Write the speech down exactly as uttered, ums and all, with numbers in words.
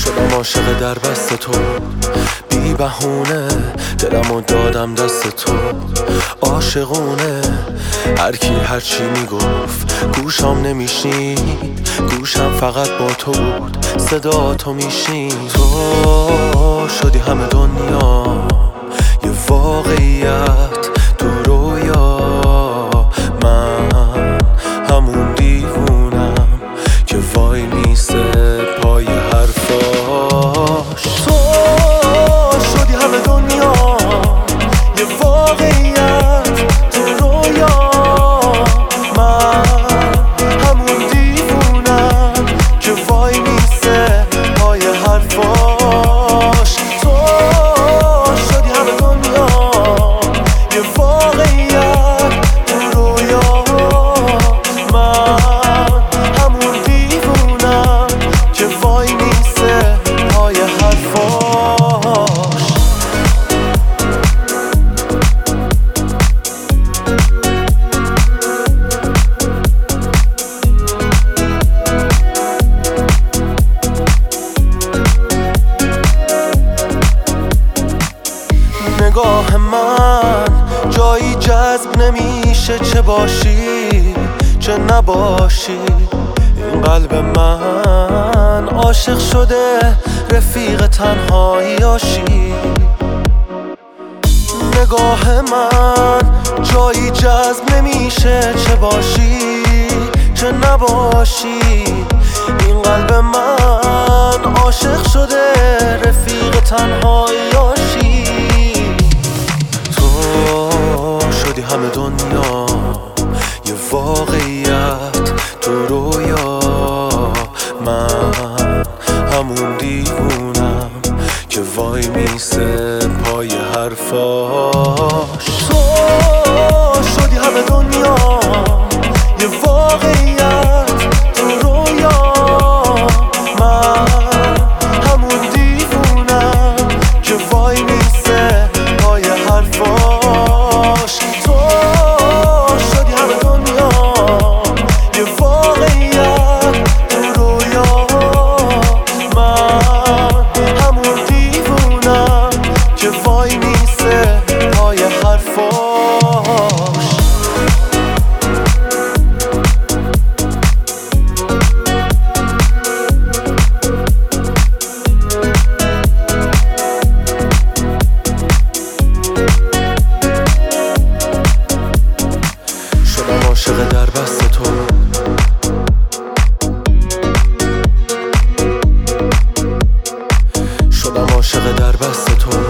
شدم عاشق در بست تو، بی بهونه دلمو دادم دست تو. عاشقونه هر کی هر چی میگفت گوشم نمیشنید، گوشم فقط با تو بود، صدا تو میشنید. تو شدی همه دنیا یه واقعیت تو رویا، من همون دیوونم که وای میسه پای حرفاش. تو شدی همه دنیا یه واقعیت تو رویا، من همون دیوونم که وای میسه پای حرفاش. تو شدی همه دنیا یه واقعیت تو رویا، من همون دیوونم که وای میسه پای حرفاش. نگاه من جایی جذب نمیشه، چه باشی چه نباشی. این قلب من عاشق شده رفیق تنهاییاشی. نگاه من جایی جذب نمیشه، چه باشی چه نباشی. این قلب من عاشق شده رفیق تنهاییاشی. شدی همه دنیا یه واقعیت تو رویا، من همون دیوونم که وای میسه پای حرفاش. تو شدی همه دنیا یه واقعیت تو رویا، من همون دیوونم که وای میسه پای حرفاش. عاشق در بست تو، شدم عاشق در بست تو.